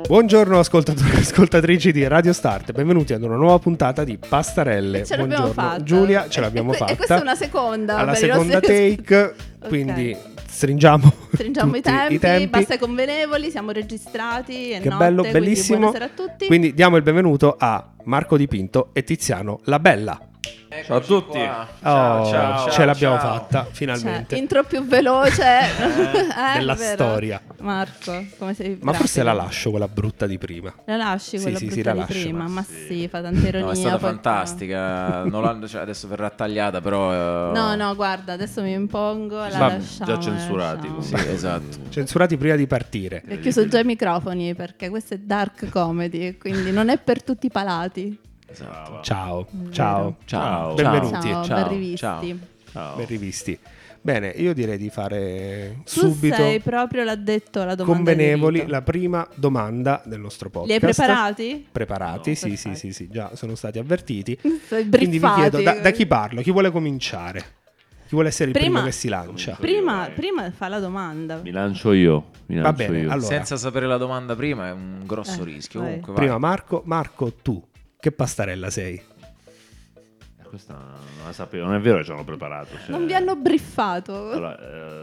Buongiorno ascoltatori e ascoltatrici di Radio Start, benvenuti ad una nuova puntata di Pastarelle. Ce l'abbiamo fatta. Giulia, ce l'abbiamo fatta. E questa è una seconda. Alla per i seconda nostri take, quindi stringiamo i tempi, basta i convenevoli, siamo registrati, è che notte, bello, quindi bellissimo. buonasera a tutti. Quindi diamo il benvenuto a Marco Dipinto e Tiziano La Bella. Ciao a tutti. Ciao, ce l'abbiamo fatta finalmente. Intro più veloce della vero? storia. Marco, come sei? Ma forse la grafico. lascio quella brutta di prima. La lasci quella Sì, brutta la di lascio, prima, ma sì. sì, fa tanta ironia. No, è stata poi- fantastica. Adesso verrà tagliata, però. No, guarda, adesso mi impongo, la Ma lasciamo. già censurati, lasciamo. Sì, esatto. Censurati prima di partire. Ho chiuso già i microfoni perché questo è dark comedy, quindi non è per tutti i palati. Esatto. Ciao. Ciao. Benvenuti. Ciao, Ciao, ben rivisti. ciao. Ben rivisti. Bene, io direi di fare Tu subito sei proprio, l'ha detto, la domanda convenevoli di rito. la prima domanda del nostro podcast. Li hai preparati? Preparati, No, sì, perfetto. già sono stati avvertiti. Sei Quindi vi briefati. chiedo da chi parlo, chi vuole cominciare? Chi vuole essere il primo che si lancia? Prima fa la domanda. Mi lancio io. Va bene, allora, Senza sapere la domanda prima è un grosso rischio. vai. Comunque, vai. prima Marco, tu che pastarella sei? Questa non la sapevo, non è vero che ci hanno preparato. Cioè, Non vi hanno briefato. allora,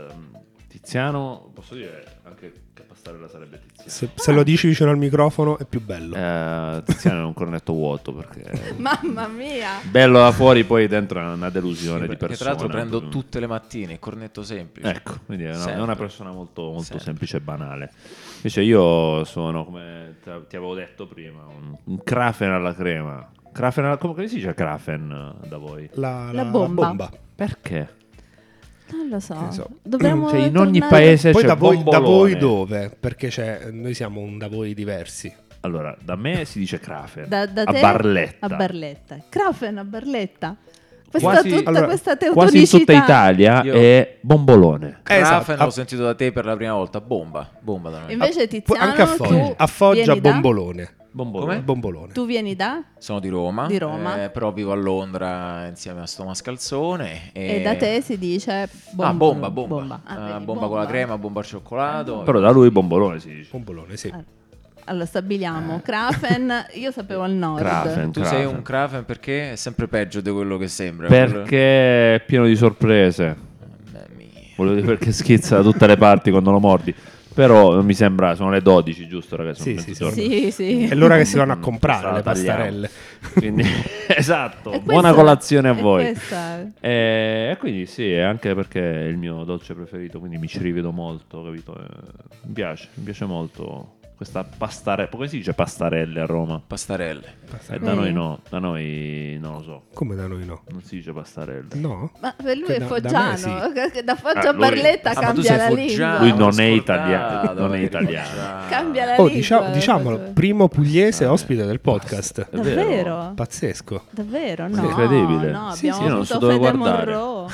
Tiziano, posso dire anche che pastarella sarebbe Tiziano. Se lo dici vicino al microfono è più bello. Tiziano è un cornetto vuoto perché Mamma mia. bello da fuori, poi dentro è una delusione di Perché tra persona. l'altro prendo tutte le mattine il cornetto semplice. Ecco, quindi è Sempre. una persona molto Sempre. semplice e banale. Invece io sono, come ti avevo detto prima, un Krafen alla crema. Come si dice Krafen da voi? La bomba. Perché? Non lo so. Che ne so. Dobbiamo Cioè, in ogni tornare- paese Poi c'è da voi bombolone. dove? Perché noi siamo un da voi diversi. Allora, da me si dice Krafen, Da a te Barletta. a Barletta. Krafen a Barletta. Questa Quasi- tutta allora, questa Quasi in tutta teutonicità. Italia Io- è bombolone. Krafen Esatto. l'ho sentito da te per la prima volta. Bomba da noi. Invece Tiziano, Anche a Foggia, tu a Foggia vieni da? bombolone. Bombolone. Bombolone. Tu vieni da? Sono di Roma. Di Roma. Però vivo a Londra insieme a sto mascalzone. E da te si dice Bomba. bomba. Bomba. Vedi, Bomba con la crema, bomba al cioccolato. Però da lui bombolone si dice. Bombolone, sì. Allora stabiliamo. Krafen, io sapevo al nord. Krafen. Tu sei un Krafen perché è sempre peggio di quello che sembra. Perché è pieno di sorprese. Mamma mia. Volevo dire perché schizza da tutte le parti quando lo mordi. Però non mi sembra, sono le 12, giusto ragazzi? Sono Sì, mezzogiorno. Sì. È l'ora che si vanno a Mm, comprare questa le la tagliamo. pastarelle. Quindi, esatto, E buona questa- colazione a e voi. questa- E quindi sì, anche perché è il mio dolce preferito, quindi mi ci rivedo molto, capito? Mi piace molto questa pastarella. Come si dice pastarelle a Roma? Pastarelle. Da noi no, da noi non lo so, Come da noi no? non si dice pastarelle. No? Ma per lui Che è da me foggiano, che da Foggia a lui- Barletta Ah, ma tu cambia sei la foggiano, lingua. Lui non è ho italiano, scordato, non è eri italiano. foggiano. Cambia la Oh, lingua. diciamolo, primo pugliese ospite del podcast. È vero. Davvero? Pazzesco. Davvero? Sì, No, incredibile. no, Sì, abbiamo sì, non so avuto dove Fede guardare. Monroe.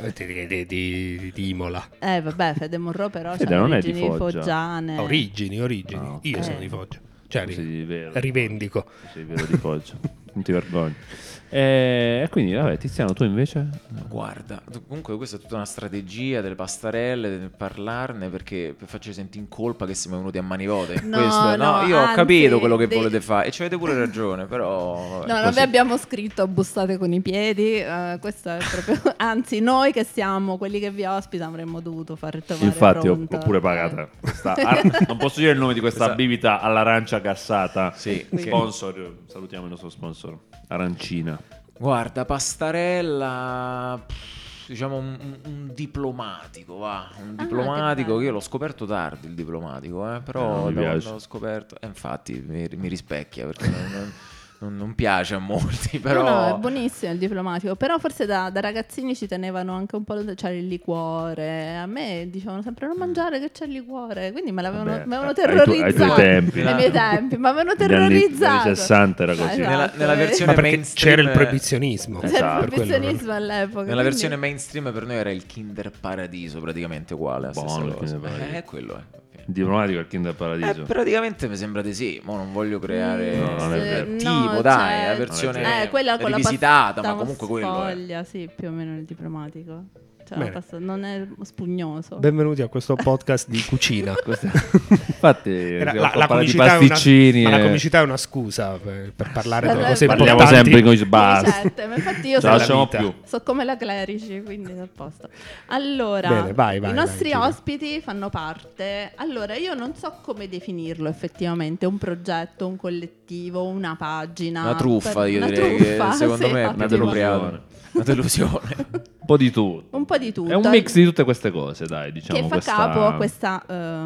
Di Imola. Vabbè, Fede Monroe però Fede c'ha non è di origini Foggia. foggiane. Origini. Ah, ok. Io sono di Foggia. Cioè, Sei vero. rivendico. Sei vero di Foggia. Non ti vergogni. E quindi, vabbè, Tiziano, tu invece? Guarda, comunque questa è tutta una strategia delle pastarelle, del parlarne, perché per farci sentire in colpa che siamo venuti a manivote. No, Questo, no, io ho anzi, capito quello che dei- volete fare e ci avete pure ragione, però... No, non vi abbiamo scritto bussate con i piedi, questo è proprio... Anzi, noi che siamo quelli che vi ospitano avremmo dovuto far trovare Infatti ho pronto. pure pagata questa non posso dire il nome di questa bibita all'arancia gassata. Sì, Sponsor, salutiamo il nostro sponsor Arancina. Guarda, pastarella, diciamo un diplomatico, va, un diplomatico, bello. che io l'ho scoperto tardi il diplomatico, però non mi da piace. quando l'ho scoperto, infatti mi rispecchia perché non piace a molti, No, però... no, è buonissimo il diplomatico, però forse da ragazzini ci tenevano anche un po' c'è il liquore. A me dicevano sempre non mangiare che c'è il liquore, quindi me Vabbè, avevano ai terrorizzato. tuoi tempi. Ai miei tempi, ma avevano Negli anni terrorizzato. 60 era così. Esatto. Nella versione Ma perché mainstream- c'era il proibizionismo. C'era Esatto. il proibizionismo all'epoca. Nella quindi- versione mainstream per noi era il Kinder Paradiso, praticamente uguale, la Buono stessa il cosa. Kinder Paradiso. Quello è. Il diplomatico al Kinder Paradiso. Praticamente mi sembra di sì, ma non voglio creare No, non è vero. tipo, no, dai, cioè- la versione quella con rivisitata, la ma comunque quello è. foglia, sì, più o meno il diplomatico. Cioè, Bene. la pasta non è spugnoso. Benvenuti a questo podcast di cucina. Infatti, Era- stiamo la parlando di comicità è una- pasticcini. ma la e- comicità è una scusa per parlare delle Vabbè, cose Parliamo importanti. sempre con i basta. Ricette, ma infatti io Ce la so, lasciamo vita. più. so come la Clerici, quindi è a posto. Allora, Bene, vai, i vai, nostri vai, Gina. ospiti fanno parte. Allora, io non so come definirlo effettivamente, un progetto, un collettivo, una pagina. Una truffa, io una direi truffa, che secondo sì, me è una effettivamente. delusione. Una delusione. Un po' di tutto. Un po' di tutto. È un mix di tutte queste cose, dai, diciamo. che fa questa... capo a questa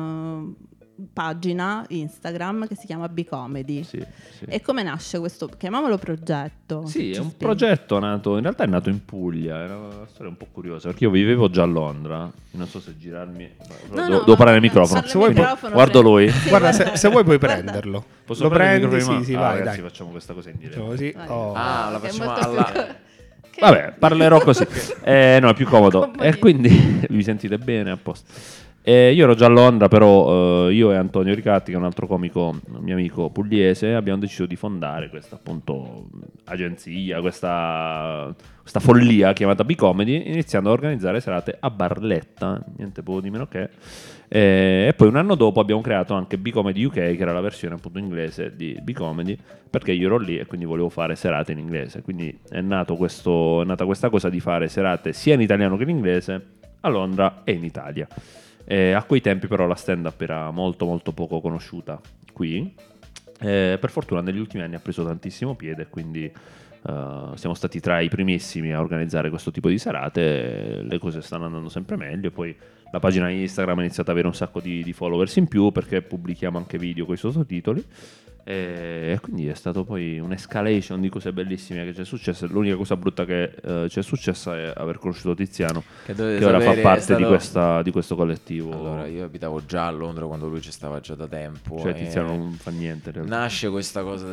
pagina Instagram che si chiama Bcomedy. Sì, sì. E come nasce questo? Chiamiamolo progetto. Sì, è Ci un spieghi? progetto nato, in realtà è nato in Puglia, era una storia un po' curiosa, perché io vivevo già a Londra, non so se girarmi, No, devo no, parlare al ma- microfono. parla Se vuoi, al microfono, guardo prego. lui. Sì, Guarda, se vuoi puoi guarda. prenderlo. Posso Lo prendere il prendi, microfono sì, in sì, mano? vai, Ragazzi, dai. facciamo questa cosa in diretta. Facciamo così. Vai. Oh. Ah, la Che è facciamo molto alla... più- che- Vabbè, parlerò così. No, è più comodo. Comodissimo. E quindi vi sentite bene, a posto. Io ero già a Londra, però io e Antonio Ricatti, che è un altro comico, un mio amico pugliese, abbiamo deciso di fondare questa appunto agenzia, questa follia chiamata Bcomedy, iniziando a organizzare serate a Barletta, niente poco di meno che. E poi un anno dopo abbiamo creato anche Bcomedy UK, che era la versione appunto inglese di Bcomedy, perché io ero lì e quindi volevo fare serate in inglese. Quindi è nata questa cosa di fare serate sia in italiano che in inglese a Londra e in Italia. A quei tempi però la stand-up era molto molto poco conosciuta qui. Per fortuna negli ultimi anni ha preso tantissimo piede, quindi siamo stati tra i primissimi a organizzare questo tipo di serate. Le cose stanno andando sempre meglio. Poi la pagina Instagram ha iniziato ad avere un sacco di followers in più, perché pubblichiamo anche video con i sottotitoli. E quindi è stato poi un'escalation di cose bellissime che c'è successa. L'unica cosa brutta che ci è successa è aver conosciuto Tiziano, Che dovete che ora fa sapere, è parte stato- di questo collettivo. Allora, io abitavo già a Londra quando lui ci stava già da tempo. Cioè e Tiziano non fa niente in realtà. nasce questa cosa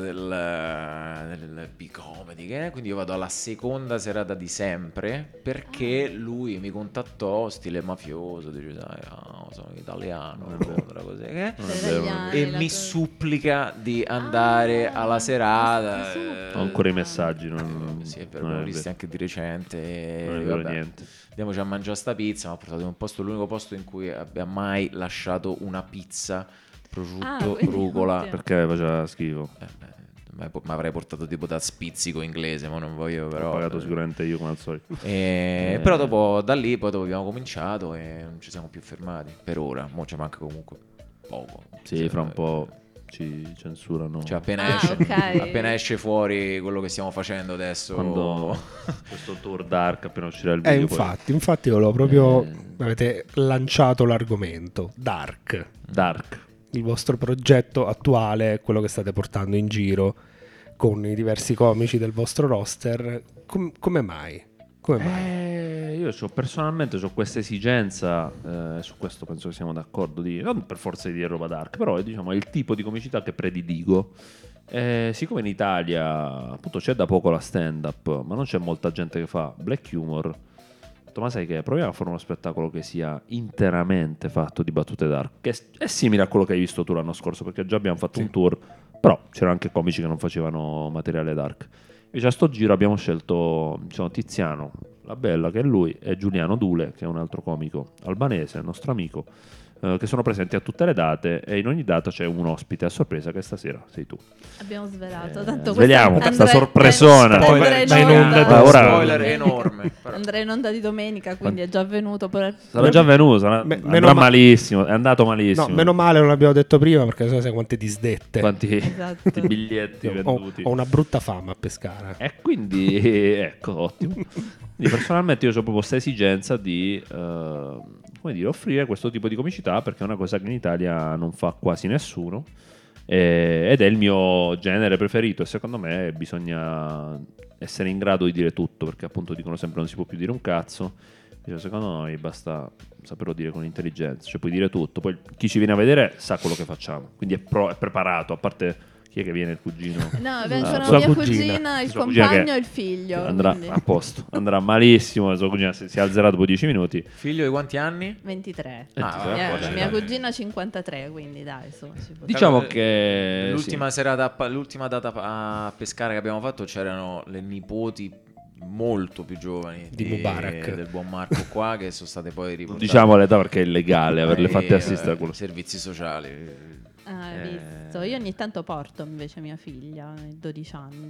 del Bcomedy, quindi io vado alla seconda serata di sempre, perché lui mi contattò stile mafioso, dice sai, sono italiano, Londra, così, Non è Sei vero, italiano, e la mi cosa- supplica di andare alla serata. Ho ancora i messaggi, non, Sì, è vero, non l'ho è visti vero. anche di recente. Non è vero niente. Andiamoci a mangiare sta pizza. Mi ha portato in un posto, l'unico posto in cui abbia mai lasciato una pizza, prosciutto, quindi rucola. ottimo. Perché faceva schifo. Mi avrei portato tipo da spizzico inglese, ma non voglio, però. Ho pagato sicuramente io come al solito. Però dopo da lì, poi dopo abbiamo cominciato e non ci siamo più fermati. Per ora, mo ci manca comunque poco. Sì, Cioè, fra un po' ci censurano. Cioè, appena, Ah, esce, ok. appena esce fuori quello che stiamo facendo adesso. Quando questo tour dark appena uscirà il video. poi- Infatti volevo proprio... Avete lanciato l'argomento. Dark. Dark. Il vostro progetto attuale, quello che state portando in giro con i diversi comici del vostro roster. Come mai? Come mai? Io personalmente ho questa esigenza, su questo penso che siamo d'accordo, non per forza di dire roba dark, però diciamo, è il tipo di comicità che prediligo. Siccome in Italia appunto c'è da poco la stand-up, ma non c'è molta gente che fa black humor, ho detto, ma sai che proviamo a fare uno spettacolo che sia interamente fatto di battute dark, che è simile a quello che hai visto tu l'anno scorso, perché già abbiamo fatto un tour, però c'erano anche comici che non facevano materiale dark. Invece a sto giro abbiamo scelto Tiziano La Bella, che è lui, e Giuliano Dule, che è un altro comico albanese, nostro amico, che sono presenti a tutte le date, e in ogni data c'è un ospite a sorpresa, che stasera sei tu. Abbiamo svelato. Tanto sveliamo questo questa andrà- sorpresona. andrà in Spoiler, onda- da ora- spoiler enorme. Però. Andrà in onda di domenica, quindi è già venuto. Sarà già venuto, meno andrà ma- malissimo, è andato malissimo. No, meno male non l'abbiamo detto prima, perché sai quante disdette. Quanti Esatto. quanti biglietti Ho, venduti. ho una brutta fama a Pescara. E quindi, ecco, ottimo. Quindi personalmente io ho proprio questa esigenza di offrire questo tipo di comicità, perché è una cosa che in Italia non fa quasi nessuno, ed è il mio genere preferito, e secondo me bisogna essere in grado di dire tutto, perché appunto dicono sempre non si può più dire un cazzo. Cioè, secondo noi basta saperlo dire con intelligenza, cioè puoi dire tutto, poi chi ci viene a vedere sa quello che facciamo, quindi è preparato, a parte... Chi è che viene, il cugino? No, Sua sono mia cugina. cugina, il Sua cugina compagno che e il figlio. Andrà quindi a posto, andrà malissimo, la sua cugina si alzerà dopo 10 minuti. Figlio di quanti anni? 23. Ah, Mia cugina 53, quindi dai, insomma, si può- Diciamo Calcola- che l'ultima serata, l'ultima data a Pescara che abbiamo fatto, c'erano le nipoti molto più giovani Di Mubarak. del buon Marco qua, che sono state poi riportate Diciamo l'età perché è illegale averle fatte assistere a quello. servizi sociali. Hai visto? Io ogni tanto porto invece mia figlia, ai 12 anni.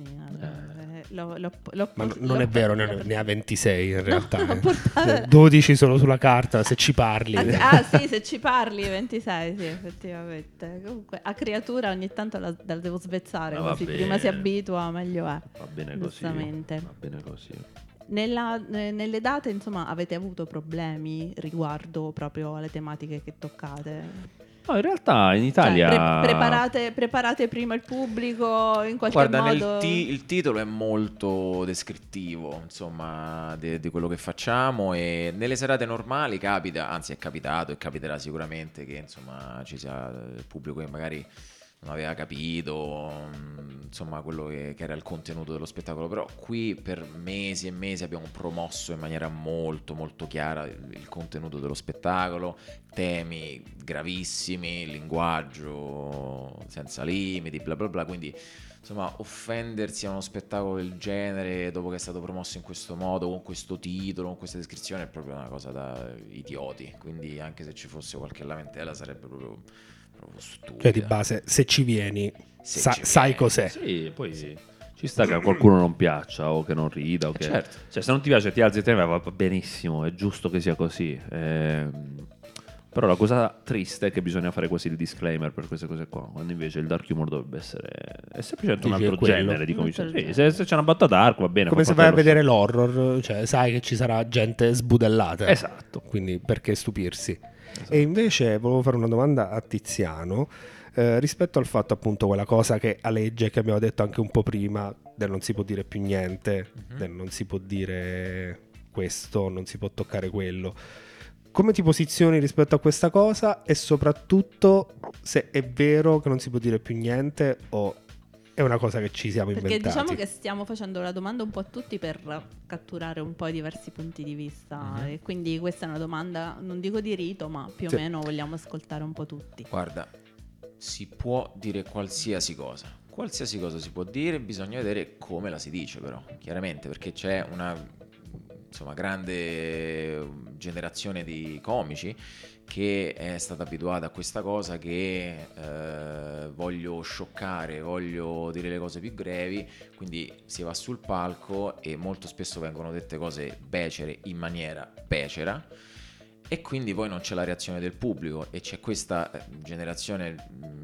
Ma non è vero, ne ha 26 in realtà. l'ho portata- 12 solo sulla carta, se ci parli. Sì, se ci parli 26, sì, effettivamente. Comunque a creatura ogni tanto la devo svezzare, Va così bene. prima si abitua meglio è. Va bene così. Giustamente. Va bene così. Nelle date, insomma, avete avuto problemi riguardo proprio alle tematiche che toccate? No, in realtà in Italia Cioè, preparate prima il pubblico in qualche Guarda, modo? il titolo è molto descrittivo, insomma, di quello che facciamo, e nelle serate normali capita, anzi è capitato e capiterà sicuramente che insomma ci sia il pubblico che magari non aveva capito, insomma, quello che era il contenuto dello spettacolo. Però qui per mesi e mesi abbiamo promosso in maniera molto molto chiara il contenuto dello spettacolo, temi gravissimi, linguaggio senza limiti, bla bla bla. Quindi insomma, offendersi a uno spettacolo del genere dopo che è stato promosso in questo modo, con questo titolo, con questa descrizione, è proprio una cosa da idioti. Quindi anche se ci fosse qualche lamentela sarebbe proprio stupida. Cioè di base, se ci vieni, Se ci sai vieni. cos'è. sì, poi ci sta che a qualcuno non piaccia o che non rida o che... certo. Cioè, se non ti piace ti alzi e te ne vai, va benissimo, è giusto che sia così. Però la cosa triste è che bisogna fare quasi il disclaimer per queste cose qua, quando invece il dark humor dovrebbe essere è semplicemente un Dici, altro è quello. genere di Un comici. altro Sì, se c'è una battuta dark va bene. Come fa se parte vai a dello vedere l'horror, cioè sai che ci sarà gente sbudellata. Esatto. Quindi perché stupirsi? E invece volevo fare una domanda a Tiziano rispetto al fatto, appunto, quella cosa che aleggia, che abbiamo detto anche un po' prima, del non si può dire più niente, del non si può dire questo, non si può toccare quello. Come ti posizioni rispetto a questa cosa, e soprattutto se è vero che non si può dire più niente o è una cosa che ci siamo Perché inventati? diciamo che stiamo facendo la domanda un po' a tutti per catturare un po' i diversi punti di vista, e quindi questa è una domanda, non dico di rito, ma più o Sì. meno vogliamo ascoltare un po' tutti. Guarda, si può dire qualsiasi cosa si può dire, bisogna vedere come la si dice, però chiaramente, perché c'è una grande generazione di comici che è stata abituata a questa cosa, che voglio scioccare, voglio dire le cose più brevi, quindi si va sul palco e molto spesso vengono dette cose becere in maniera becera, e quindi poi non c'è la reazione del pubblico, e c'è questa generazione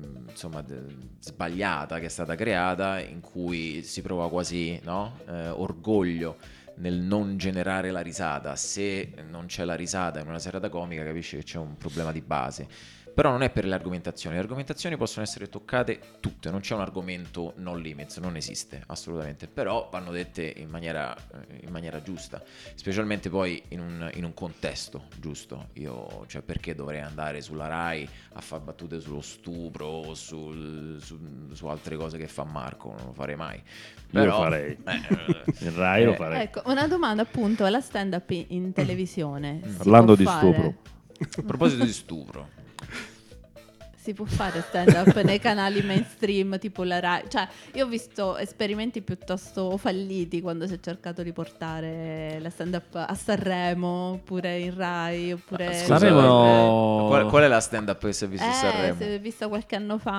sbagliata che è stata creata, in cui si prova quasi orgoglio nel non generare la risata. Se non c'è la risata in una serata comica, capisci che c'è un problema di base. Però non è per le argomentazioni possono essere toccate tutte, non c'è un argomento no limits, non esiste assolutamente, però vanno dette in maniera giusta, specialmente poi in un contesto giusto. Cioè, perché dovrei andare sulla Rai a fare battute sullo stupro o su altre cose che fa Marco? Non lo farei mai. Io lo farei. Il Rai lo farei. Ecco, una domanda appunto alla stand-up in televisione. Si Parlando può di fare- stupro. A proposito di stupro, Si può fare stand-up nei canali mainstream tipo la Rai? Cioè, io ho visto esperimenti piuttosto falliti quando si è cercato di portare la stand-up a Sanremo, oppure in Rai, oppure... Scusa, Sanremo- qual è la stand-up che si è vista a Sanremo? Si è vista qualche anno fa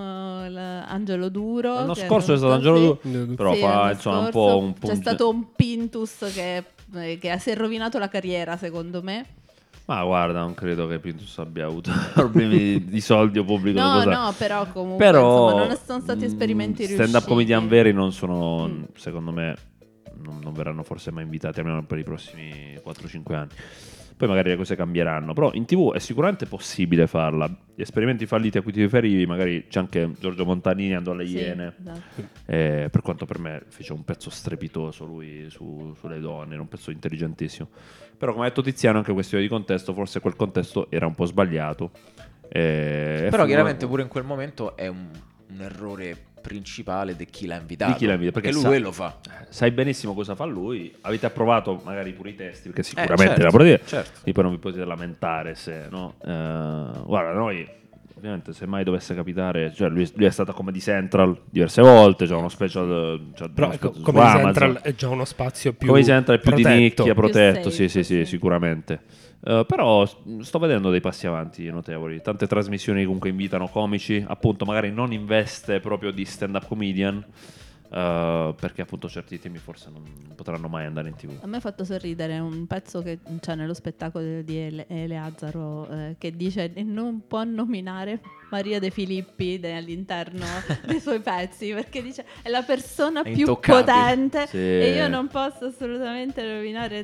Angelo Duro. L'anno che scorso è stato sì. Angelo Duro, però Sì, fa l'anno insomma un scorso po' un c'è stato un Pintus che si è rovinato la carriera, secondo me. Ma guarda, non credo che Pintus abbia avuto problemi di soldi o pubblico. No, però comunque Però insomma, non sono stati esperimenti riusciti. stand-up comedian veri non sono, secondo me, non verranno forse mai invitati, almeno per i prossimi 4-5 anni. Poi magari le cose cambieranno, però in TV è sicuramente possibile farla. Gli esperimenti falliti a cui ti riferivi, magari c'è anche Giorgio Montanini, andò alle Sì, Iene, esatto. per quanto per me fece un pezzo strepitoso lui sulle donne, era un pezzo intelligentissimo. Però come ha detto Tiziano, anche questione di contesto, forse quel contesto era un po' sbagliato. Però chiaramente pure in quel momento è un errore principale di chi l'ha invitato, perché lui quello fa. Sai benissimo cosa fa lui, avete approvato magari pure i testi, perché sicuramente certo, la potete, certo. e poi non vi potete lamentare se no. Guarda, noi ovviamente se mai dovesse capitare, cioè lui è stato a Comedy Central diverse volte, c'è uno special, Però uno ecco, special su Comedy Amazon. Central è già uno spazio più Comedy Central è più di protetto. nicchia, protetto, safe, sì, sicuramente. Però sto vedendo dei passi avanti notevoli, tante trasmissioni che comunque invitano comici, appunto magari non in veste proprio di stand-up comedian, perché appunto certi temi forse non potranno mai andare in TV. A me ha fatto sorridere un pezzo che c'è nello spettacolo di Eleazaro che dice che non può nominare Maria De Filippi all'interno dei suoi pezzi, perché dice è la persona È più intoccabile. potente Sì. e io non posso assolutamente nominare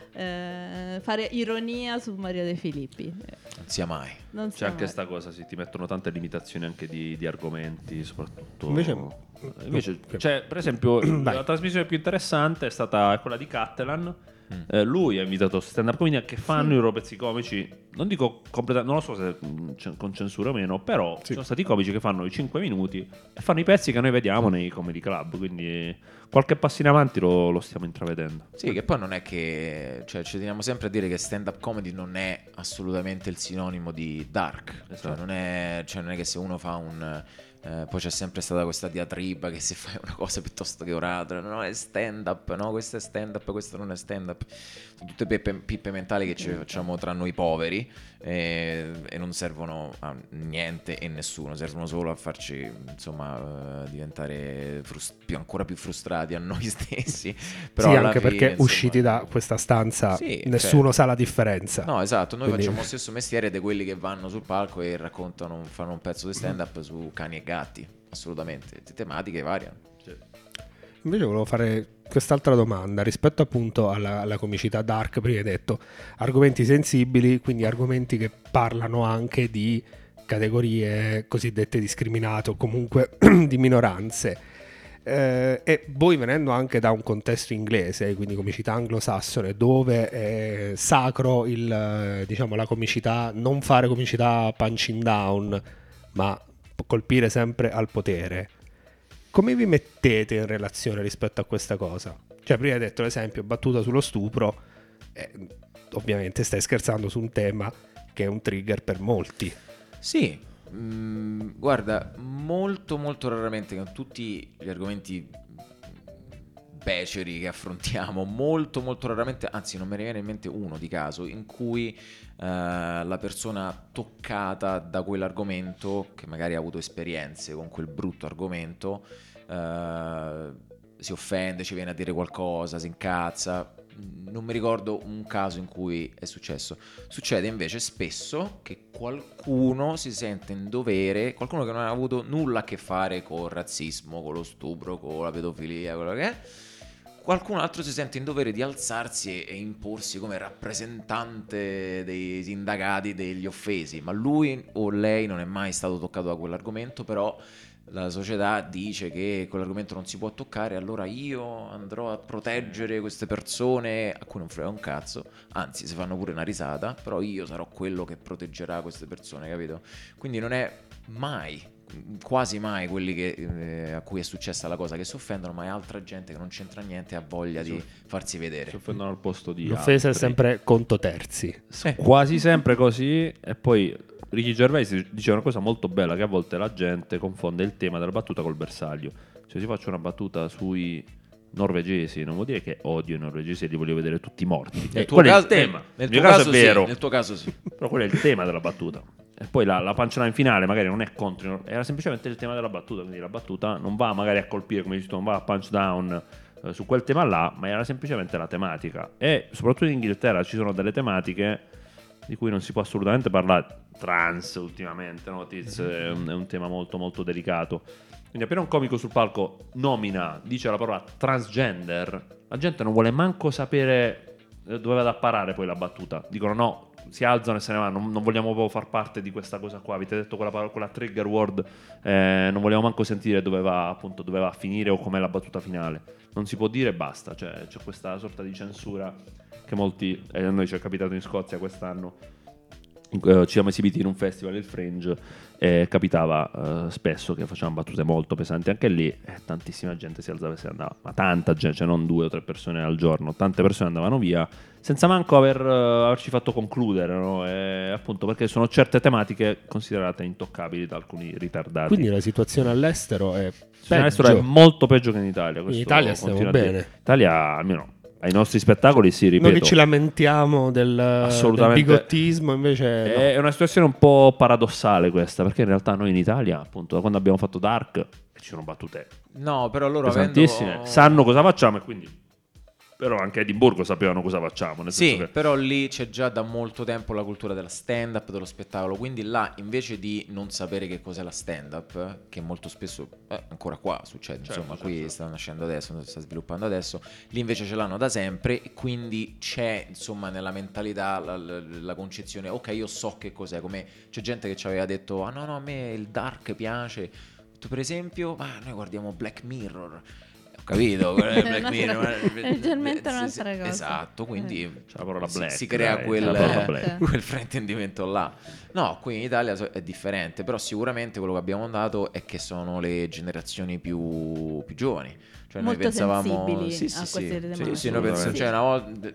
fare ironia su Maria De Filippi. Non sia mai. Non C'è so anche mai. sta cosa, sì, ti mettono tante limitazioni anche di argomenti, soprattutto. Invece cioè, per esempio, la trasmissione più interessante è stata quella di Cattelan. Lui ha invitato stand-up comedian che fanno i loro pezzi comici. Non dico completamente, non lo so se con censura o meno, però ci sono stati comici che fanno i 5 minuti e fanno i pezzi che noi vediamo nei comedy club. Quindi qualche passo in avanti lo stiamo intravedendo. Sì, che poi non è che, cioè, ci teniamo sempre a dire che stand-up comedy non è assolutamente il sinonimo di dark. Esatto. Cioè, non è che se uno fa un... poi c'è sempre stata questa diatriba che se fai una cosa piuttosto che un'altra, no, è stand-up, no, questo è stand-up, questo non è stand-up. Sono tutte pippe mentali che ci facciamo tra noi poveri e non servono a niente e nessuno, servono solo a farci, insomma, diventare ancora più frustrati a noi stessi. Però sì, alla anche fine, perché insomma, usciti da questa stanza sì, nessuno cioè, sa la differenza. no, esatto, noi Quindi- facciamo lo stesso mestiere di quelli che vanno sul palco e raccontano, fanno un pezzo di stand-up su cani e gatti, assolutamente, le tematiche variano. Invece volevo fare quest'altra domanda rispetto appunto alla comicità dark. Prima hai detto argomenti sensibili, quindi argomenti che parlano anche di categorie cosiddette discriminate o comunque di minoranze. E voi venendo anche da un contesto inglese, quindi comicità anglosassone, dove è sacro diciamo, la comicità, non fare comicità punching down, ma colpire sempre al potere. Come vi mettete in relazione rispetto a questa cosa? Cioè, prima hai detto l'esempio, battuta sullo stupro, ovviamente stai scherzando su un tema che è un trigger per molti. Sì, guarda, molto molto raramente con tutti gli argomenti beceri che affrontiamo, molto molto raramente, anzi non me ne viene in mente uno di caso in cui la persona toccata da quell'argomento, che magari ha avuto esperienze con quel brutto argomento, si offende, ci viene a dire qualcosa, si incazza. Non mi ricordo un caso in cui è successo. Succede invece spesso che qualcuno si sente in dovere, qualcuno che non ha avuto nulla a che fare con il razzismo, con lo stupro, con la pedofilia, quello che è, qualcun altro si sente in dovere di alzarsi e imporsi come rappresentante dei indagati, degli offesi, ma lui o lei non è mai stato toccato da quell'argomento, però la società dice che quell'argomento non si può toccare, allora io andrò a proteggere queste persone a cui non frega un cazzo, anzi si fanno pure una risata, però io sarò quello che proteggerà queste persone, capito? Quindi non è mai, quasi mai quelli che, a cui è successa la cosa che si offendono, ma è altra gente che non c'entra niente e ha voglia di farsi vedere. Si offendono al posto di L'offesa è altri. sempre conto terzi. Quasi sempre così. E poi Ricky Gervais dice una cosa molto bella, che a volte la gente confonde il tema della battuta col bersaglio. Cioè, se faccio una battuta sui norvegesi, non vuol dire che odio i norvegesi e li voglio vedere tutti morti. Nel tuo Quello caso, è il tema. nel mio tuo caso caso è vero, sì, nel tuo caso sì. però quello è il tema della battuta. E poi la punchline finale magari non è contro, era semplicemente il tema della battuta, quindi la battuta non va magari a colpire, come dici tu, non va a punch down su quel tema là, ma era semplicemente la tematica. E soprattutto in Inghilterra ci sono delle tematiche di cui non si può assolutamente parlare. Trans ultimamente, no? Tiz, è un tema molto molto delicato. Quindi appena un comico sul palco dice la parola transgender, la gente non vuole manco sapere dove vada a parare poi la battuta. Dicono no, si alzano e se ne vanno, non vogliamo proprio far parte di questa cosa qua. Avete detto quella trigger word, non vogliamo manco sentire dove va a finire o com'è la battuta finale. Non si può dire e basta, cioè c'è questa sorta di censura che molti, a noi ci è capitato in Scozia quest'anno, ci siamo esibiti in un festival, il Fringe, e capitava spesso che facevamo battute molto pesanti anche lì, e tantissima gente si alzava e se ne andava, ma tanta gente, cioè non 2 o 3 persone al giorno, tante persone andavano via senza manco averci fatto concludere, no? E appunto perché sono certe tematiche considerate intoccabili da alcuni ritardati. Quindi la situazione all'estero è All'estero è molto peggio che in Italia. In Italia stiamo bene. In Italia, almeno ai nostri spettacoli, sì, ripeto. Noi che ci lamentiamo del bigottismo, invece no. È una situazione un po' paradossale questa, perché in realtà noi in Italia, appunto, da quando abbiamo fatto Dark, ci sono battute No, però loro pesantissime, sanno cosa facciamo e quindi... Però anche a Edimburgo sapevano cosa facciamo. Nel senso che... però lì c'è già da molto tempo la cultura della stand-up, dello spettacolo. Quindi là, invece di non sapere che cos'è la stand-up, che molto spesso ancora qua succede, insomma, qui sta nascendo adesso, sta sviluppando adesso, lì invece ce l'hanno da sempre. E quindi c'è, insomma, nella mentalità la concezione, ok, io so che cos'è. Come c'è gente che ci aveva detto, ah no, a me il dark piace. Tu, per esempio, noi guardiamo Black Mirror. Capito? Black Mirror leggermente un'altra cosa. Esatto, quindi c'è la parola black, si crea black. quel fraintendimento là. No, qui in Italia è differente, però sicuramente quello che abbiamo notato è che sono le generazioni più giovani. Cioè molto noi pensavamo sensibili a queste tematiche. Sì, noi pensiamo, cioè una volta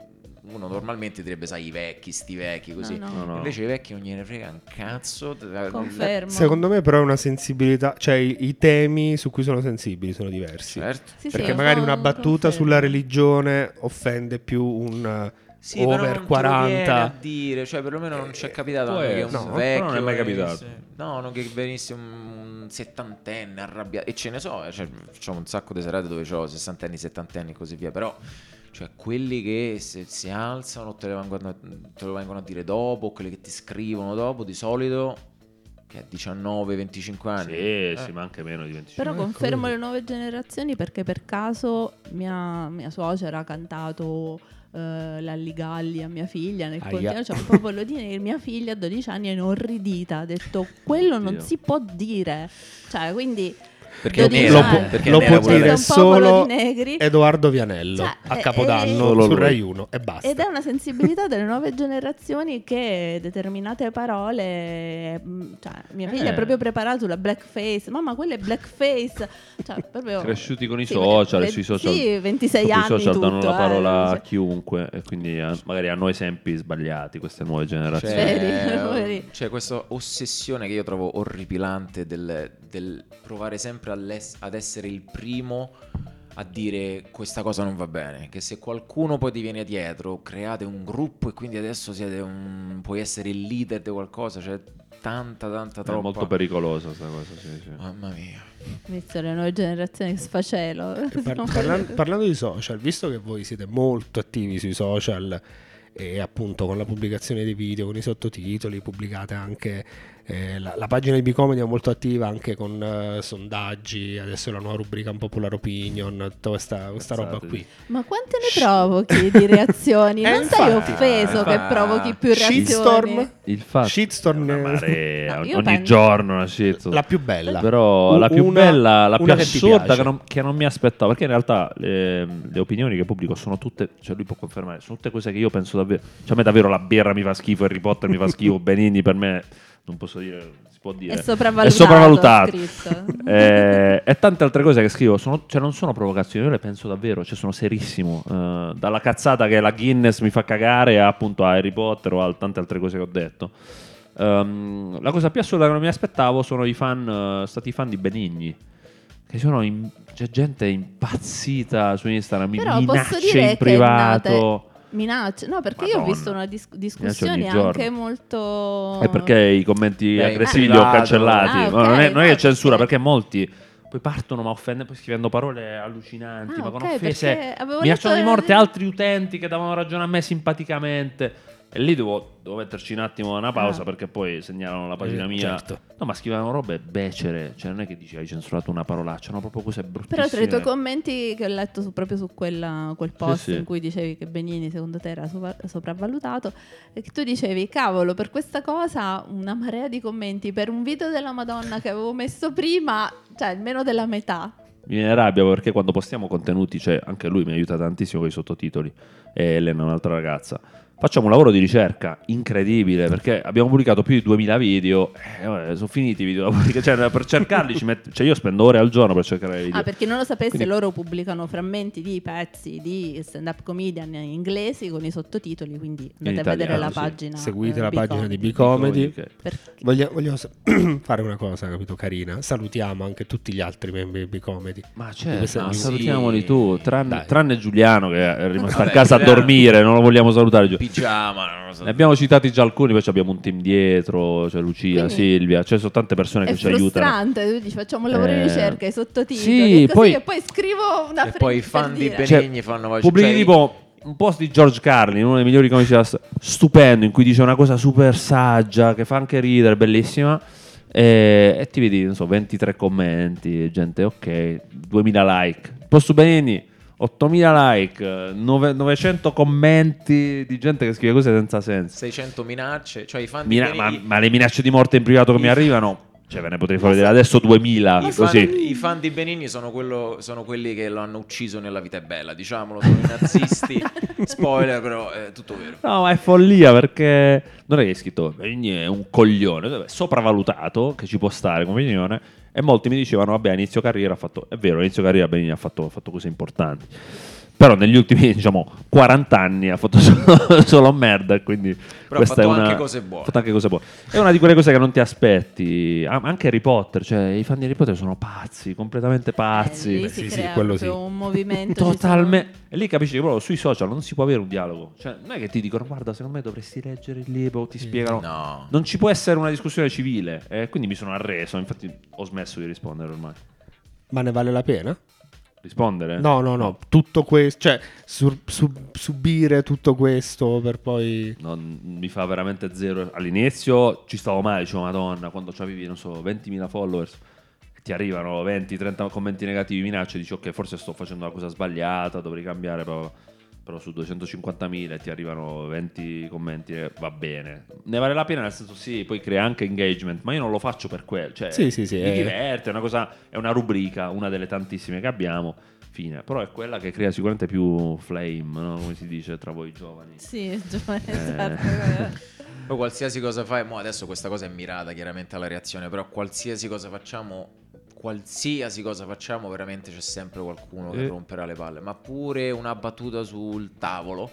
uno normalmente direbbe, sai, i vecchi, sti vecchi così. No. Invece i vecchi non gliene frega un cazzo. Confermo. Secondo me però è una sensibilità, cioè i temi su cui sono sensibili sono diversi. Certo. Perché magari una battuta sulla religione offende più un over però non 40 a dire, cioè perlomeno non ci è capitato che un vecchio non è mai capitato. No, che venisse un settantenne arrabbiato, e ce ne so, cioè, facciamo un sacco di serate dove c'ho sessantenni, settantenni e così via, però cioè quelli che si alzano te lo vengono a dire dopo, quelli che ti scrivono dopo, di solito che a 19-25 anni. Sì, ma anche meno di 25 Però anni. confermo le nuove generazioni, perché per caso mia suocera ha cantato l'Alligalli a mia figlia nel continuo, cioè un popolo di mia figlia a 12 anni è inorridita, ha detto quello non si può dire, cioè quindi perché lo può dire solo Edoardo Vianello, cioè, a Capodanno su Rai 1 e basta. Ed è una sensibilità delle nuove generazioni che determinate parole, cioè mia figlia è proprio preparata sulla blackface, mamma quella è blackface, cioè proprio cresciuti con i social, sui social, sì, 26 anni, i social tutto, danno la parola cioè. a chiunque, e quindi magari hanno esempi sbagliati queste nuove generazioni. C'è questa ossessione che io trovo orripilante del provare sempre ad essere il primo a dire questa cosa non va bene, che se qualcuno poi ti viene dietro create un gruppo e quindi adesso puoi essere il leader di qualcosa, cioè tanta troppa. È molto pericolosa questa cosa, sì. Mamma mia. Visto le nuove generazioni che sfacelo. Parlando di social, visto che voi siete molto attivi sui social e appunto con la pubblicazione dei video, con i sottotitoli, pubblicate anche la pagina di Bicomedy è molto attiva anche con sondaggi, adesso la nuova rubrica Unpopular Opinion, tutta questa roba qui. Ma quante ne provochi di reazioni? Non sei offeso che provochi più reazioni? Shitstorm una marea, ogni giorno una shitstorm. La più bella. Però la più bella, la più assurda che che non mi aspettavo, perché in realtà le opinioni che pubblico sono tutte, cioè lui può confermare, sono tutte cose che io penso davvero, cioè a me davvero la birra mi fa schifo, Harry Potter mi fa schifo, Benigni per me non posso dire, si può dire, è sopravvalutato. E tante altre cose che scrivo cioè non sono provocazioni, io le penso davvero, cioè sono serissimo, dalla cazzata che la Guinness mi fa cagare a Harry Potter o a tante altre cose che ho detto. La cosa più assurda che non mi aspettavo sono stati i fan di Benigni, che c'è gente impazzita su Instagram, mi minacce in privato. Minacce? No, perché Madonna. io ho visto una discussione anche molto... È perché i commenti aggressivi li ho cancellati. Okay, non è che censura, perché molti poi partono ma offendono, poi scrivendo parole allucinanti, ma con offese, minacciano di morte altri utenti che davano ragione a me simpaticamente. E lì devo metterci un attimo una pausa, perché poi segnalano la pagina mia. Certo. No, ma scrivevano robe becere, cioè non è che dici hai censurato una parolaccia, no, proprio cose bruttissime. Però tra i tuoi commenti che ho letto proprio su quel post sì. in cui dicevi che Benigni secondo te era sopravvalutato, e che tu dicevi cavolo, per questa cosa una marea di commenti, per un video della Madonna che avevo messo prima, cioè almeno della metà. Mi viene rabbia perché quando postiamo contenuti, cioè anche lui mi aiuta tantissimo con i sottotitoli, e Elena, un'altra ragazza, facciamo un lavoro di ricerca incredibile, perché abbiamo pubblicato più di 2000 video, sono finiti i video da pubblicare, cioè per cercarli cioè io spendo ore al giorno per cercare i video. Per chi non lo sapesse, Quindi- loro pubblicano frammenti di pezzi di stand-up comedian inglesi con i sottotitoli, quindi andate a vedere italiano, la sì. pagina. Seguite la pagina di B-Comedy. B-Comedy. Perché- Voglio fare una cosa, capito, carina. Salutiamo anche tutti gli altri membri di B-Comedy. Ma Questa- certo, sì. salutiamoli tu, Dai. tranne Giuliano che è rimasto Vabbè, a casa a Giuliano. dormire, non lo vogliamo salutare. Pigiama, non lo so. Ne abbiamo citati già alcuni, poi abbiamo un team dietro, c'è Lucia, Quindi Silvia, cioè sono tante persone È che ci aiutano. frustrante, tu dici facciamo un lavoro di ricerca, i sottotitoli, sì, e così, poi- e poi scrivo una E poi i per fan di dire. Benigni fanno Pubblichi cioè, tipo un post di George Carlin, uno dei migliori comici stupendo, in cui dice una cosa super saggia, che fa anche ridere, bellissima, e ti vedi, non so, 23 commenti, gente ok, 2000 like. Post su Benigni, 8000 like, 900 commenti di gente che scrive cose senza senso. 600 minacce, cioè i fan di Benigni. Ma le minacce di morte in privato che mi arrivano, cioè ve ne potrei far vedere adesso 2000, così. I fan di Benigni sono quelli che lo hanno ucciso nella vita è bella, diciamolo, sono i nazisti. Spoiler, però è tutto vero. No, ma è follia, perché non è che è scritto Benigni è un coglione, è sopravvalutato, che ci può stare come opinione, e molti mi dicevano vabbè, a inizio carriera ha fatto, è vero, a inizio carriera Benigni ha fatto cose importanti, però negli ultimi, diciamo, 40 anni ha fatto solo merda, quindi Però questa ha fatto è una, anche cose buone. ha fatto anche cose buone. È una di quelle cose che non ti aspetti. Anche Harry Potter, cioè i fan di Harry Potter sono pazzi, completamente pazzi. Lì si sì, crea quello proprio sì. un movimento. ci Totalmente. E lì capisci che proprio sui social non si può avere un dialogo. Cioè, non è che ti dicono guarda, secondo me dovresti leggere il libro, ti spiegano. No. Non ci può essere una discussione civile. Quindi mi sono arreso, infatti ho smesso di rispondere ormai. Ma ne vale la pena? Rispondere? No. Tutto questo, cioè subire tutto questo per poi... Non, mi fa veramente zero. All'inizio ci stavo male, dicevo madonna, quando avevi, non so, 20.000 followers, ti arrivano 20-30 commenti negativi, minacce, dici ok, forse sto facendo una cosa sbagliata, dovrei cambiare, però su 250.000 ti arrivano 20 commenti, va bene. Ne vale la pena, nel senso sì, poi crea anche engagement, ma io non lo faccio per quello, cioè Sì, mi è- diverte, è una cosa, è una rubrica, una delle tantissime che abbiamo, fine. Però è quella che crea sicuramente più flame, no? Come si dice tra voi giovani. Sì, giovane, esatto. Poi qualsiasi cosa fai, mo adesso questa cosa è mirata chiaramente alla reazione, però qualsiasi cosa facciamo, veramente c'è sempre qualcuno che romperà le palle, ma pure una battuta sul tavolo,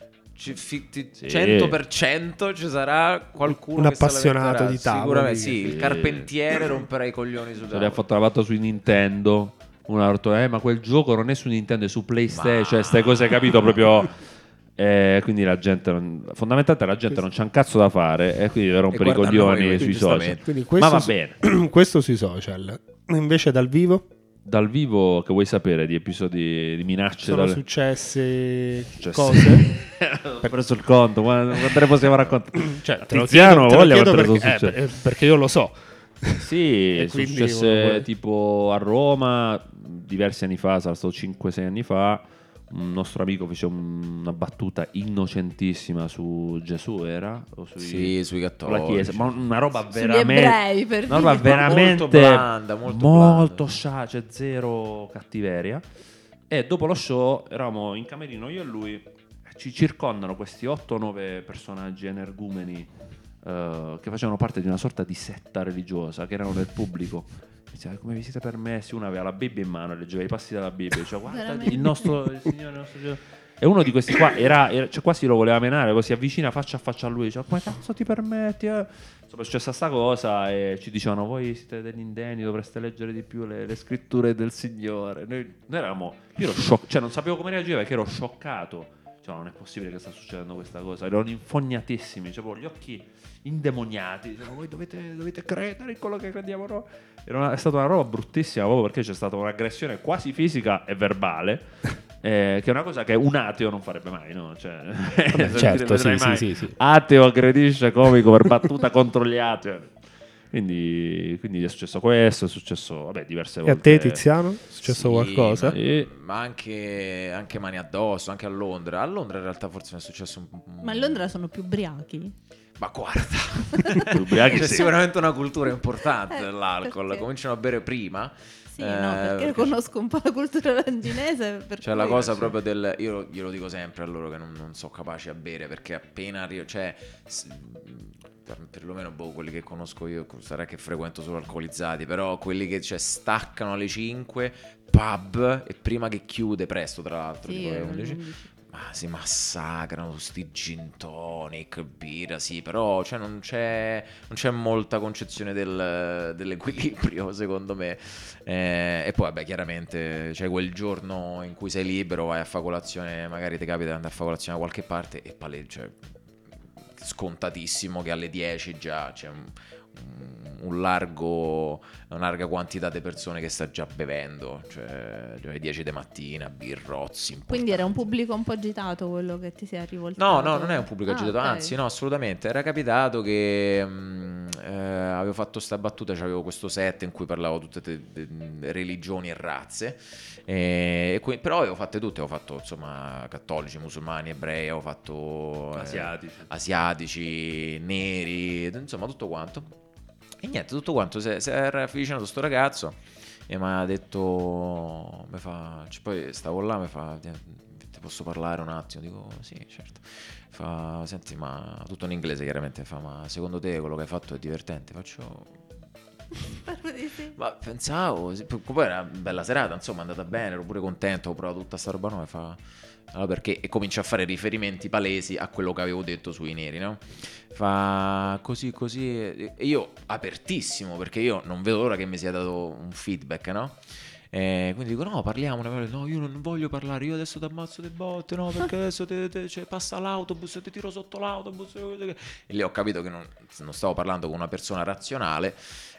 100% ci sarà qualcuno Un che se la appassionato metterà. di tavoli. Sicuramente sì, il Sì. carpentiere romperà i coglioni sul Cioè, tavolo. le ha fatto la battuta su Nintendo. Uno ha detto, ma quel gioco non è su Nintendo, è su PlayStation. Cioè, ste cose, capito, proprio. Quindi la gente, fondamentalmente, la gente non c'ha un cazzo da fare e quindi deve rompere i guarda coglioni noi, sui giustamente. social. Quindi Ma questo va bene. questo sui social. Invece dal vivo Dal vivo, che vuoi sapere di episodi di minacce? sono successe Cioè, cose... Ho preso il conto, quante ne possiamo raccontare? Cioè, Tiziano, te lo voglia chiedo quante perché, sono successe. perché io lo so. Sì, E è quindi successe volevo- tipo a Roma diversi anni fa, sarà stato 5-6 anni fa. Un nostro amico fece una battuta innocentissima su Gesù, era? O Sì, sui sulla cattolici. chiesa, ma una roba Sugli veramente, ebrei, per una roba dire. veramente Molto blanda, molto molto blanda. scià, c'è zero cattiveria. E dopo lo show eravamo in camerino io e lui, ci circondano questi 8-9 personaggi energumeni che facevano parte di una sorta di setta religiosa, che erano nel pubblico. Diceva, come vi siete permessi? Uno aveva la Bibbia in mano e leggeva i passi della Bibbia, diceva guarda Veramente? il Signore, il nostro Dio. E uno di questi qua cioè quasi lo voleva menare, poi si avvicina faccia a faccia a lui, diceva come cazzo ti permetti? Insomma, è successa sta cosa e ci dicevano voi siete degli indenni, dovreste leggere di più le scritture del Signore. Noi eravamo, io ero scioccato, cioè non sapevo come reagire perché ero scioccato. Cioè, non è possibile che sta succedendo questa cosa. Erano infognatissimi, cioè, gli occhi indemoniati. Dicevano, voi dovete credere in quello che crediamo noi. È stata una roba bruttissima proprio perché c'è stata un'aggressione quasi fisica e verbale. Che è una cosa che un ateo non farebbe mai, no? Cioè, certo, vedrai sì, mai. sì. Ateo aggredisce comico per battuta contro gli atei. Quindi è successo questo, è successo diverse E volte. a te, Tiziano? È successo Sì, qualcosa? Ma anche mani addosso, anche a Londra. A Londra in realtà forse mi è successo Ma a Londra sono più ubriachi? Ma guarda, Ubriachi c'è sì. sicuramente una cultura importante Eh, dell'alcol. perché? Cominciano a bere prima. Sì, no, perché io conosco un po' la cultura londinese. Cioè la cosa proprio del... Io glielo dico sempre a loro che non sono capaci a bere, perché appena arrivo... Cioè, perlomeno quelli che conosco io, sarà che frequento solo alcolizzati, però quelli che staccano alle 5, pub, e prima che chiude presto, tra l'altro, sì, tipo alle 11... Ma si massacrano sti gin tonic, birra, sì, però non c'è molta concezione dell'equilibrio, secondo me. E poi, vabbè, chiaramente c'è quel giorno in cui sei libero, vai a fare colazione, magari ti capita di andare a fare colazione da qualche parte e scontatissimo che alle 10 già c'è una larga quantità di persone che sta già bevendo, cioè alle 10 di mattina, birrozzi importanti. Quindi era un pubblico un po' agitato quello che ti si è rivoltato? No, non è un pubblico agitato, okay. Anzi no, assolutamente. Era capitato che avevo fatto sta battuta, avevo questo set in cui parlavo tutte le religioni e razze, però avevo fatte tutte, avevo fatto insomma cattolici, musulmani, ebrei, avevo fatto asiatici, neri, insomma tutto quanto. E niente, tutto quanto si era avvicinato sto ragazzo e mi ha detto, poi stavo là, mi fa, ti posso parlare un attimo? Dico sì, certo. Fa, senti, ma tutto in inglese chiaramente, fa, ma secondo te quello che hai fatto è divertente? Faccio... Spero di sì. Ma pensavo, poi era una bella serata, insomma, è andata bene, ero pure contento, ho provato tutta sta roba nuova, fa... Allora perché, e comincia a fare riferimenti palesi a quello che avevo detto sui neri, no? Fa così, e io apertissimo, perché io non vedo l'ora che mi sia dato un feedback, no? Quindi dico no, parliamone. No, io non voglio parlare, io adesso ti ammazzo le botte, no, perché adesso passa l'autobus e ti tiro sotto l'autobus. E lì ho capito che non stavo parlando con una persona razionale,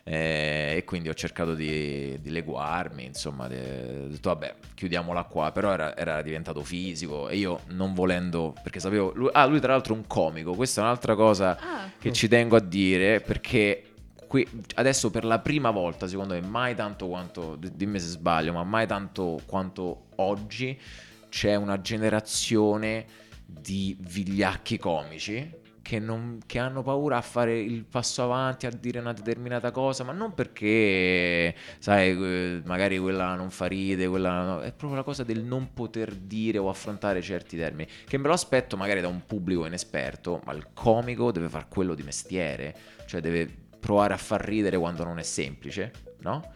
e quindi ho cercato di leguarmi, insomma, ho detto vabbè, chiudiamola qua. Però era diventato fisico e io non volendo, perché sapevo lui tra l'altro è un comico, questa è un'altra cosa che ci tengo a dire, perché adesso per la prima volta, secondo me, mai tanto quanto, dimmi se sbaglio, ma mai tanto quanto oggi c'è una generazione di vigliacchi comici che hanno paura a fare il passo avanti, a dire una determinata cosa, ma non perché, sai, magari quella non fa ride, quella no, è proprio la cosa del non poter dire o affrontare certi termini, che me lo aspetto magari da un pubblico inesperto, ma il comico deve far quello di mestiere, cioè deve provare a far ridere quando non è semplice, no?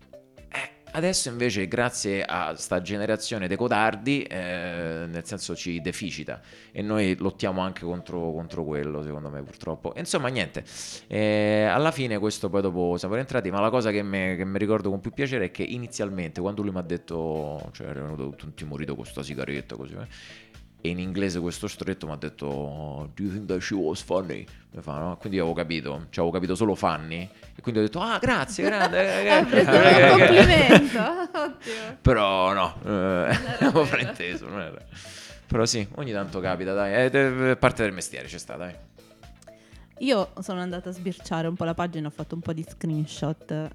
Adesso invece, grazie a sta generazione dei codardi, nel senso ci deficita, e noi lottiamo anche contro quello, secondo me, purtroppo. E insomma, niente, alla fine questo poi dopo siamo rientrati, ma la cosa che mi ricordo con più piacere è che inizialmente, quando lui mi ha detto, cioè era venuto tutto intimorito con sta sigaretta così, e in inglese questo stretto mi ha detto do you think that she was funny? Mi fa, no? Quindi avevo capito solo funny, e quindi ho detto grazie, grande, ha preso un complimento. Ottimo. però no, avevo frainteso, non era. Però sì, ogni tanto capita, dai, è parte del mestiere, c'è sta, dai. Io sono andata a sbirciare un po' la pagina, ho fatto un po' di screenshot.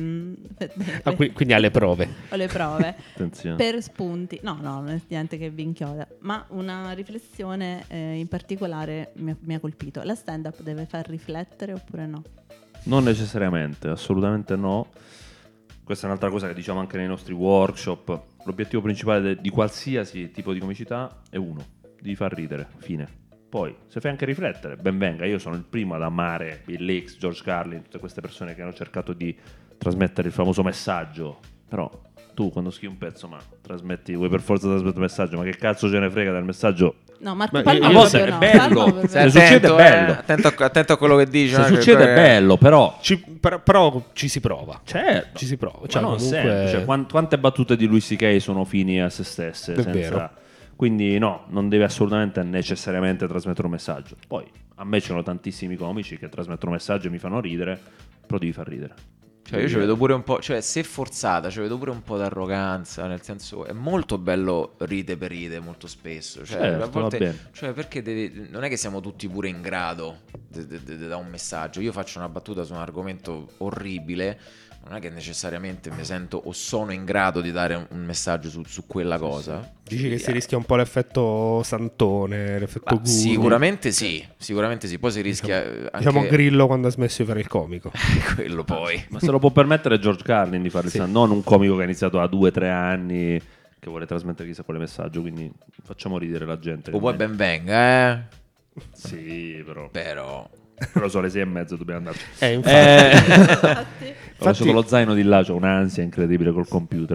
Quindi alle prove. Ho le prove. Attenzione. Per spunti. No, non è niente che vi inchioda. Ma una riflessione in particolare mi ha colpito. La stand-up deve far riflettere oppure no? Non necessariamente, assolutamente no. Questa è un'altra cosa che diciamo anche nei nostri workshop. L'obiettivo principale di qualsiasi tipo di comicità è uno: di far ridere, fine. Poi, se fai anche riflettere, ben venga. Io sono il primo ad amare Bill Hicks, George Carlin, tutte queste persone che hanno cercato di trasmettere il famoso messaggio. Però tu quando scrivi un pezzo, ma vuoi per forza trasmettere un messaggio, ma che cazzo ce ne frega del messaggio? No, ma a Palma volte proprio è no. bello. Palma proprio Se no. succede è bello. Attento a quello che dici. Se succede è bello, però Però ci si prova. certo, Ci si prova. ma Cioè, non comunque... sempre. Cioè, quante battute di Louis C.K. sono fini a se stesse? È vero. Quindi no, non deve assolutamente necessariamente trasmettere un messaggio. Poi a me ci sono tantissimi comici che trasmettono messaggi e mi fanno ridere, però devi far ridere. Cioè io ci vedo pure un po', cioè se forzata, ci vedo pure un po' d'arroganza, nel senso è molto bello ride per ride molto spesso, cioè Certo, a volte, va bene. cioè perché non è che siamo tutti pure in grado da un messaggio. Io faccio una battuta su un argomento orribile, non è che necessariamente mi sento o sono in grado di dare un messaggio su quella cosa. Dici che si rischia un po' l'effetto Santone, l'effetto guru. Sicuramente sì, poi si rischia anche... Diciamo Grillo quando ha smesso di fare il comico. quello poi. Ma se lo può permettere George Carlin di fare il non un comico che ha iniziato a 2-3 anni, che vuole trasmettere chissà quale messaggio, quindi facciamo ridere la gente. O poi ben venga, Sì, però sono le 6:30, dobbiamo andarci. Infatti. Ho lasciato lo zaino di là, c'ho un'ansia incredibile col computer.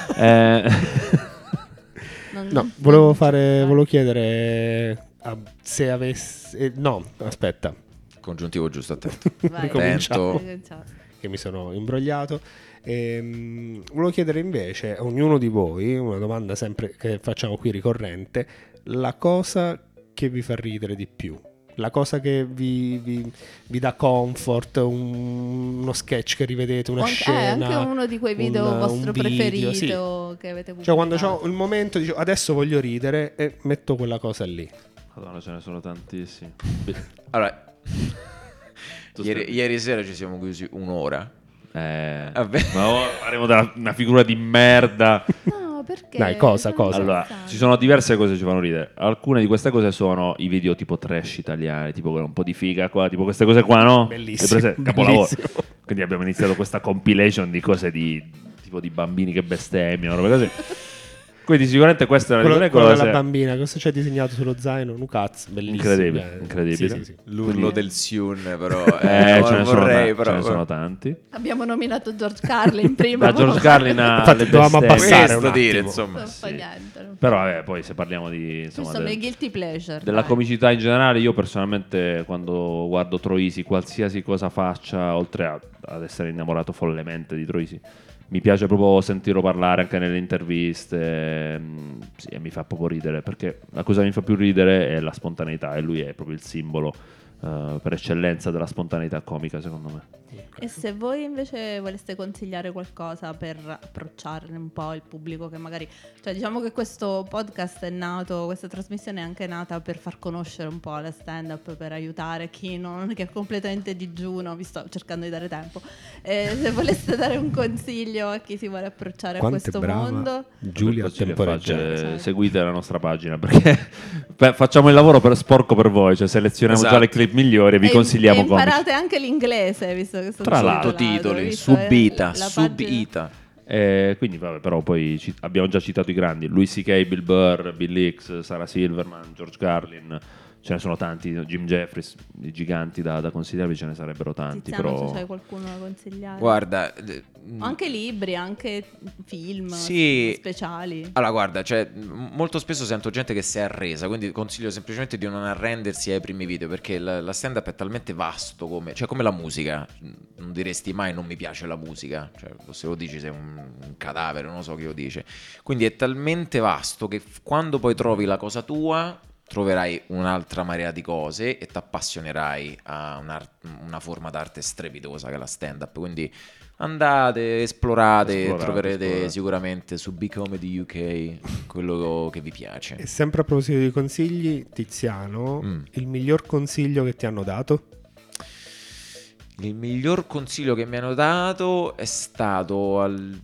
Volevo chiedere se avesse... no, aspetta. Congiuntivo giusto, attento. Ricominciamo, che mi sono imbrogliato. Volevo chiedere invece a ognuno di voi una domanda sempre che facciamo qui ricorrente: la cosa che vi fa ridere di più, la cosa che vi dà comfort, uno sketch che rivedete, una scena, anche uno di quei video vostro preferito che avete pubblicato. Cioè quando ho il momento dico adesso voglio ridere e metto quella cosa lì. Madonna, ce ne sono tantissimi. Allora, ieri sera ci siamo chiusi un'ora. Ma faremo una figura di merda. No, perché? Dai, cosa? Allora, ci sono diverse cose che ci fanno ridere. Alcune di queste cose sono i video tipo trash italiani, tipo con un po' di figa qua, tipo queste cose qua, no? Bellissimo. Capolavoro. Quindi abbiamo iniziato questa compilation di cose tipo di bambini che bestemmiano, robe così. Quindi sicuramente questa è una di quelle cose. Della bambina, cosa c'è disegnato sullo zaino? Un cazzo, bellissimo. Incredibile. Sì. L'urlo del Sion, però ce ne sono tanti. Abbiamo nominato George Carlin prima. Da George Carlin a infatti dovevamo abbassare un dire, attimo. insomma. Non fa niente. Però poi se parliamo di sono i guilty pleasure della comicità in generale, io personalmente quando guardo Troisi, qualsiasi cosa faccia, oltre ad essere innamorato follemente di Troisi, mi piace proprio sentirlo parlare anche nelle interviste, sì, e mi fa proprio ridere, perché la cosa che mi fa più ridere è la spontaneità, e lui è proprio il simbolo per eccellenza della spontaneità comica, secondo me. E se voi invece voleste consigliare qualcosa per approcciare un po' il pubblico che magari, cioè diciamo che questo podcast è nato, questa trasmissione è anche nata per far conoscere un po' la stand up, per aiutare chi che è completamente digiuno, vi sto cercando di dare tempo, se voleste dare un consiglio a chi si vuole approcciare a questo mondo, Giulia a temporeggiare, seguite la nostra pagina, perché facciamo il lavoro sporco per voi, cioè selezioniamo già le clip migliori e vi consigliamo comici. Imparate anche l'inglese, visto che tra l'altro titoli, subita. Quindi vabbè, però poi abbiamo già citato i grandi: Louis C.K., Bill Burr, Bill Hicks, Sarah Silverman, George Carlin. Ce ne sono tanti, Jim Jeffries, i giganti da consigliarvi, ce ne sarebbero tanti. Tiziano, però c'è qualcuno da consigliare? Guarda, anche libri, anche film speciali. Allora guarda, cioè, molto spesso sento gente che si è arresa, quindi consiglio semplicemente di non arrendersi ai primi video, perché la stand up è talmente vasto come la musica. Non diresti mai non mi piace la musica, cioè, se lo dici sei un cadavere, non lo so chi lo dice. Quindi è talmente vasto che quando poi trovi la cosa tua troverai un'altra marea di cose e ti appassionerai a una forma d'arte strepitosa che è la stand up. Quindi andate, esplorate. Troverete sicuramente su B-Comedy UK quello che vi piace. E sempre a proposito di consigli, Tiziano, il miglior consiglio che ti hanno dato? Il miglior consiglio che mi hanno dato è stato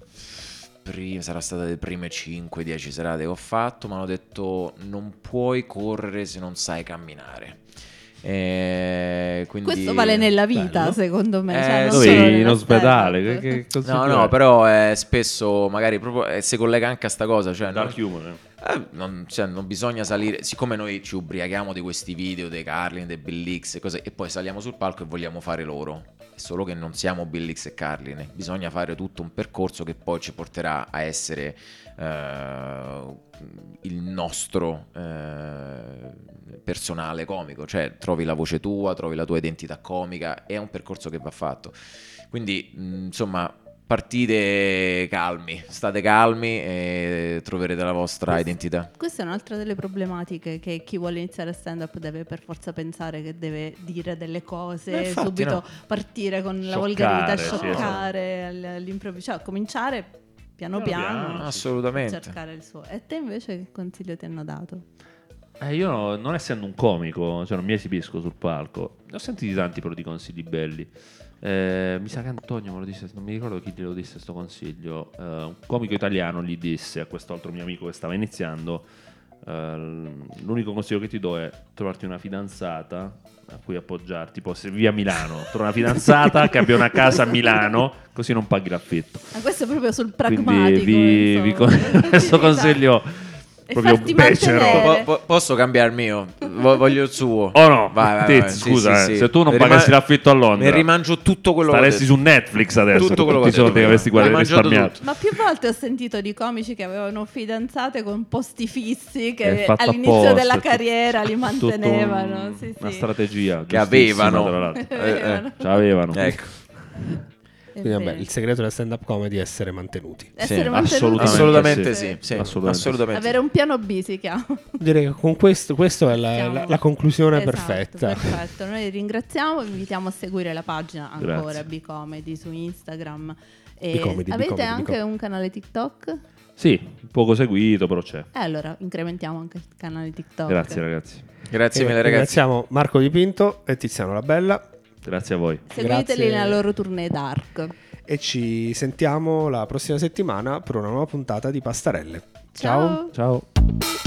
sarà stata le prime 5-10 serate che ho fatto, mi hanno detto non puoi correre se non sai camminare. Quindi... Questo vale nella vita, secondo me. Cioè, dove in ospedale? Che no, però spesso magari proprio si collega anche a sta cosa. Cioè, dark humor. Non bisogna salire, siccome noi ci ubriachiamo di questi video dei Carlin, dei Bill Hicks e cose, e poi saliamo sul palco e vogliamo fare loro. È solo che non siamo Bill Hicks e Carlin, bisogna fare tutto un percorso che poi ci porterà a essere il nostro personale comico, cioè trovi la voce tua, trovi la tua identità comica, è un percorso che va fatto. Quindi insomma, partite calmi, state calmi e troverete la vostra identità. Questa è un'altra delle problematiche, che chi vuole iniziare stand up deve per forza pensare che deve dire delle cose, subito partire con la volgarità, scioccare all'improvviso, cioè cominciare piano piano, assolutamente, cercare il suo. E te invece che consiglio ti hanno dato? Io non essendo un comico, cioè non mi esibisco sul palco, ne ho sentiti tanti però di consigli belli. Mi sa che Antonio me lo disse, non mi ricordo chi glielo disse sto consiglio. Un comico italiano gli disse a quest'altro mio amico che stava iniziando: l'unico consiglio che ti do è trovarti una fidanzata a cui appoggiarti. Tipo, se vivi a Milano, trova una fidanzata che abbia una casa a Milano, così non paghi l'affitto. Ma questo è proprio sul Quindi pragmatico. questo consiglio proprio farti becero. mantenere. Posso cambiare il mio? Voglio il suo. Oh no, Vai, Tiz, scusa, sì, sì. se tu non Mi pagassi l'affitto a Londra, mi rimangio tutto quello staresti che ho su Netflix adesso, Tutto quello tutti i che ho soldi che detto avresti prima. Hai mangiato risparmiato. Ma più volte ho sentito di comici che avevano fidanzate con posti fissi È che fatto all'inizio apposta, della è tutto- che li mantenevano. tutto Sì, una sì. strategia Che giustissima, avevano. tra l'altro. Avevano. Ce l'avevano. Ecco. È Quindi, vabbè, vero. il segreto del stand-up comedy è essere mantenuti. Essere Sì, mantenuti. Assolutamente sì. sì. Assolutamente Avere un piano B si chiama. Direi che con questo è Siamo- la conclusione Esatto, perfetta. Perfetto. Noi ringraziamo, vi invitiamo a seguire la pagina ancora Grazie. Bcomedy su Instagram. E Bcomedy, avete Bcomedy, anche Bcomedy. un canale TikTok? Sì, poco seguito, però c'è. Allora incrementiamo anche il canale TikTok. Grazie ragazzi. Grazie mille, ragazzi. Ringraziamo Marco Di Pinto e Tiziano La Bella Grazie a voi. Seguiteli Grazie. nella loro tournée dark. e ci sentiamo la prossima settimana per una nuova puntata di Pastarelle. Ciao. Ciao. Ciao.